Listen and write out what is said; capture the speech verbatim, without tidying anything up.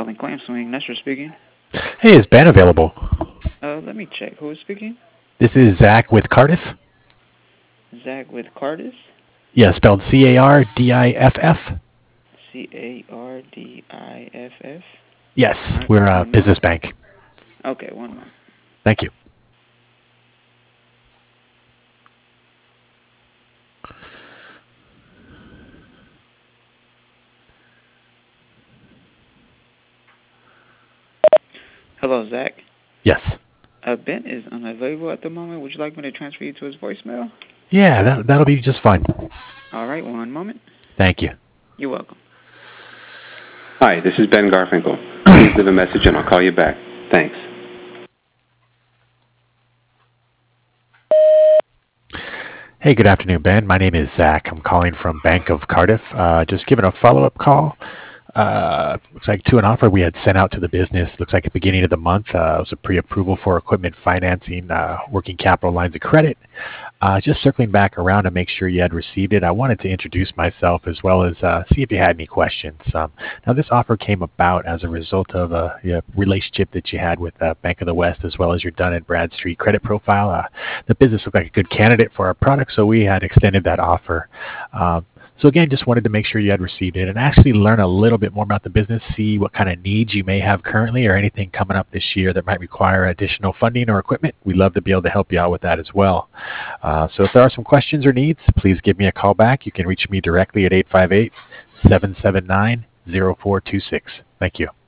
calling Claim Swing. Nestor speaking. Hey, is Ben available? Uh, let me check. Who is speaking? This is Zach with Cardiff. Zach with Cardis? Yeah, spelled C A R D I F F. C A R D I F F? Yes, Right, we're a one business moment. bank. Okay, one moment. Thank you. Hello, Zach. Yes. Uh, Ben is unavailable at the moment. Would you like me to transfer you to his voicemail? Yeah, that, that'll be just fine. All right, one moment. Thank you. You're welcome. Hi, this is Ben Garfinkel. Please leave a message and I'll call you back. Thanks. Hey, good afternoon, Ben. My name is Zach. I'm calling from Bank of Cardiff. Uh, just giving a follow-up call. Uh, looks like to an offer we had sent out to the business. Looks like at the beginning of the month. Uh, it was a pre-approval for equipment financing, uh, working capital lines of credit. Uh, just circling back around to make sure you had received it. I wanted to introduce myself as well as uh, see if you had any questions. Um, now, this offer came about as a result of a, a relationship that you had with uh, Bank of the West as well as your Dun and Bradstreet credit profile. Uh, the business looked like a good candidate for our product, so we had extended that offer. Um, So again, just wanted to make sure you had received it and actually learn a little bit more about the business, see what kind of needs you may have currently or anything coming up this year that might require additional funding or equipment. We'd love to be able to help you out with that as well. Uh, so if there are some questions or needs, please give me a call back. You can reach me directly at eight five eight, seven seven nine, zero four two six. Thank you.